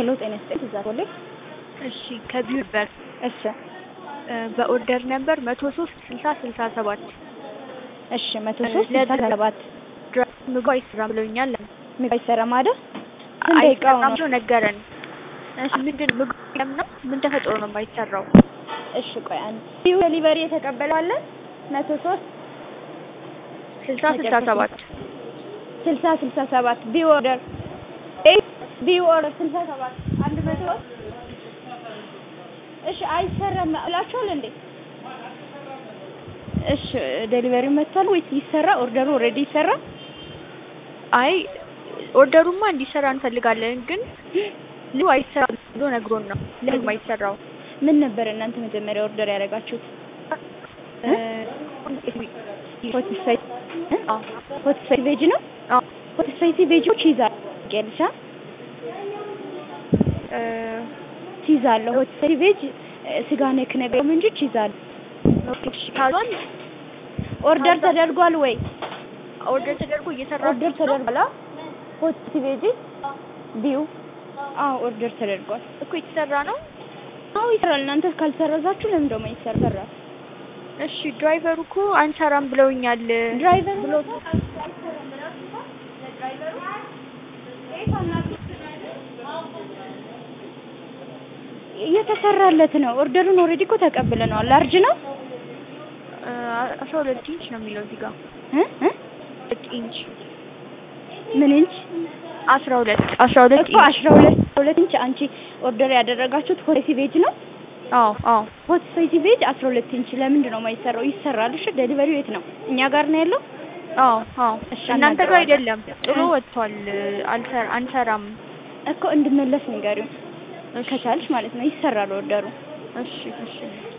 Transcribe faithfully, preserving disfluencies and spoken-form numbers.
ሄሎ ጤና ይስጥልኝ እዛ ኮሌ እሺ ከቢውበር እሺ በኦርደር ነበር one oh three six zero six seven እሺ one oh three six seven ምግብ አይሰራም ብለውኛል ምግብ አይሰራም አይደል ስንት ደቂቃው ነው ነገረን እሺ ምንድን ምግብ ነው ምን ተፈጥሮ ነው የማይሰራው እሺ ቆይ አንዴ ቢው ዴሊቨሪ የተቀበለው አለ one oh three six zero six seven six zero six seven ቢው ኦርደር ቢው ኦርደር six zero seven one hundred እሺ አይሰራም አላችኋል እንዴ እሺ ዴሊቨሪ መጥቷል ወይስ ይሰራ ኦርደሩ ኦሬዲ ይሰራ አይ ኦርደሩማ እንዲሰራ እንፈልጋለን ግን ሉ አይሰራ ብሎ ነግሮን ነው ለምን አይሰራው ምን ነበር እናንተ መጀመሪያ ኦርደር ያደረጋችሁት ሆት ስፓይስ አዎ ሆት ስፓይስ ቬጅ ነው አዎ ሆት ስፓይስ ቬጆች ይዛል ገልሻ እ ይዛል ሆት ስፓይስ ቬጅ ስጋ ነክ ነገር ምን እንጂ ይዛል እሺ ካሎን ኦርደር ተደርጓል ወይ ኦርደር ተደርጎ እየሰራ ኦርደር ተደርጓል ሆት ስፓይስ ቬጅ ቢው አዎ ኦርደር ተደርጓል እኮ የተሰራ ነው አዎ ይሰራል እናንተ ካልሰራዛችሁ ለምን ደሞ ይሰራ እሺ ድራይቨሩ እኮ አንሰራም ብለውኛል ድራይቨር ብሎ እየተሰራለት ነው ኦርደሩን ኦሬዲ እኮ ተቀብለናል ላርጅ ነው አስራ ሁለት ኢንች ነው የሚለው እዚህ ጋር እ እ ኢንች ምን ኢንች አስራ ሁለት አስራ ሁለት እኮ አስራ ሁለት ኢንች አንቺ ኦርደር ያደረጋችሁት ሆት ስፓይስ ቬጅ ነው አዎ አዎ ሆት ስፓይስ ቬጅ አስራ ሁለት ኢንች ለምንድን ነው የማይሰራው ይሰራል እሺ ዴሊቨሪው የት ነው እኛ ጋር ነው ያለው አዎ አዎ እናንተ ጋር አይደለም ጥሎ ወጥቷል አልሰራ አንሰራም እኮ እንድመለስ ንገሪው ከቻልሽ ማለት ነው ይሰራል ኦርደሩ እሺ እሺ